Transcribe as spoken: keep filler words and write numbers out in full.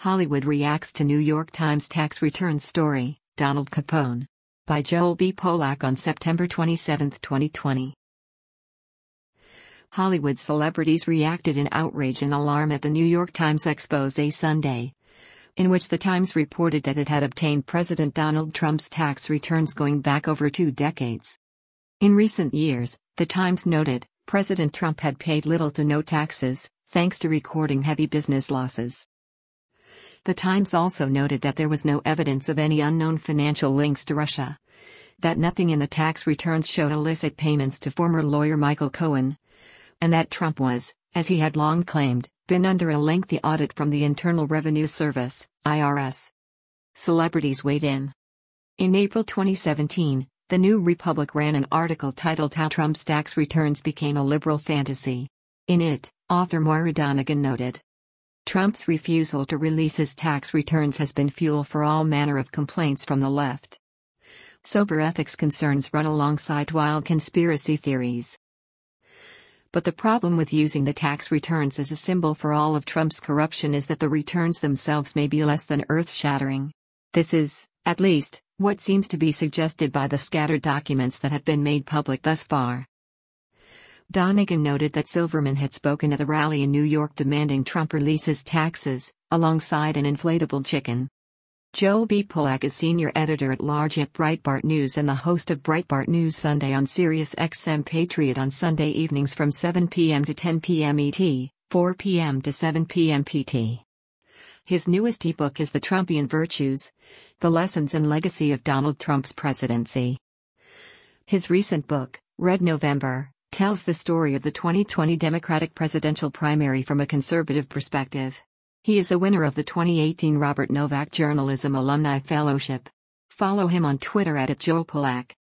Hollywood reacts to New York Times tax return story, Donald Capone. By Joel B. Polak on September twenty-seventh, twenty twenty. Hollywood celebrities reacted in outrage and alarm at the New York Times expose Sunday, in which the Times reported that it had obtained President Donald Trump's tax returns going back over two decades. In recent years, the Times noted, President Trump had paid little to no taxes, thanks to recording heavy business losses. The Times also noted that there was no evidence of any unknown financial links to Russia, that nothing in the tax returns showed illicit payments to former lawyer Michael Cohen, and that Trump was, as he had long claimed, been under a lengthy audit from the Internal Revenue Service, I R S. Celebrities weighed in. In April twenty seventeen, The New Republic ran an article titled How Trump's Tax Returns Became a Liberal Fantasy. In it, author Moira Donegan noted, Trump's refusal to release his tax returns has been fuel for all manner of complaints from the left. Sober ethics concerns run alongside wild conspiracy theories. But the problem with using the tax returns as a symbol for all of Trump's corruption is that the returns themselves may be less than earth-shattering. This is, at least, what seems to be suggested by the scattered documents that have been made public thus far. Donegan noted that Silverman had spoken at a rally in New York demanding Trump release his taxes, alongside an inflatable chicken. Joel B. Polak is senior editor-at-large at Breitbart News and the host of Breitbart News Sunday on Sirius X M Patriot on Sunday evenings from seven p m to ten p m E T, four p m to seven p m P T. His newest ebook is The Trumpian Virtues: The Lessons and Legacy of Donald Trump's Presidency. His recent book, Red November, tells the story of the twenty twenty Democratic presidential primary from a conservative perspective. He is a winner of the twenty eighteen Robert Novak Journalism Alumni Fellowship. Follow him on Twitter at Joel Polak.